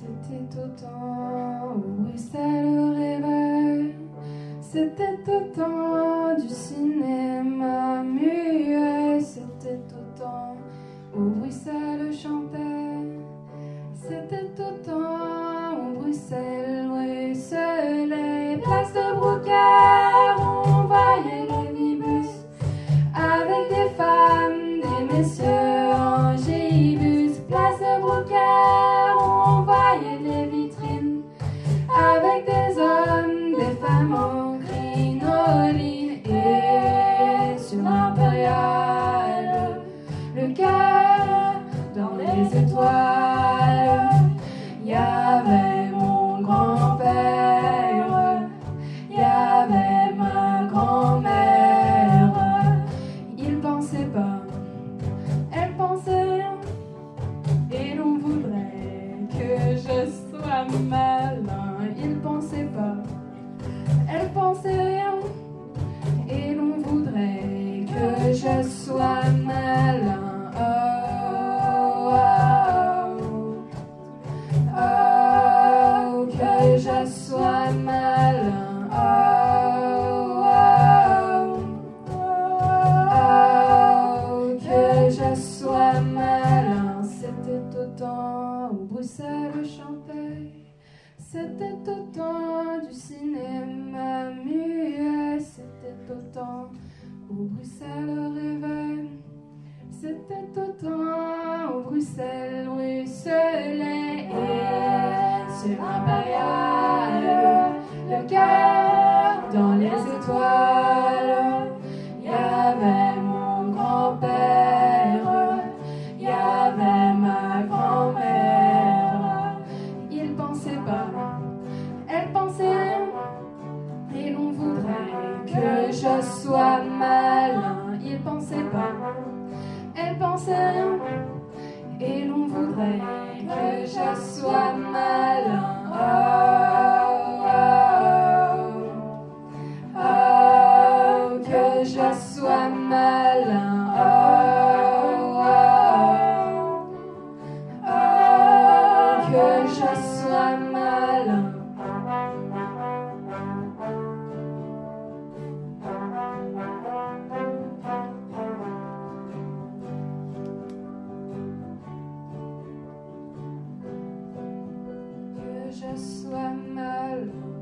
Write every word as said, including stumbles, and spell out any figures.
C'était au temps où Bruxelles le réveil, c'était au temps du cinéma muet, c'était au temps où Bruxelles chantait, c'était au temps où Bruxelles ruisselait. Place de Brouckère, on voyait les minibus avec des femmes, des messieurs en gibus. Place de Brouckère, on voyait les vitrines avec des hommes, des femmes en crinoline. Et sur l'impériale, le cœur dans les étoiles, il y avait mon grand-père, il y avait ma grand-mère. Il pensait pas, elle pensait rien, et l'on voudrait que je sois malin. Il pensait pas, elle pensait rien, et l'on voudrait que je sois malin. Oh, oh, oh, oh, que je sois malin. Oh, oh, oh, que je sois malin. C'était au temps où Bruxelles chantait, c'était au temps du cinéma muet, c'était au temps où Bruxelles rêvait, c'était au temps où Bruxelles ruisselait. Et sur l'impériale, le cœur dans les étoiles, il y avait mon grand-père, il y avait ma grand-mère. Il pensait pas, elle pensait rien, et l'on voudrait que je sois malin. Il pensait pas, elle pensait rien, et l'on voudrait que je sois malin. Oh, oh, oh, que je sois malin. Oh, oh, oh, que je sois malin. Que je sois malin.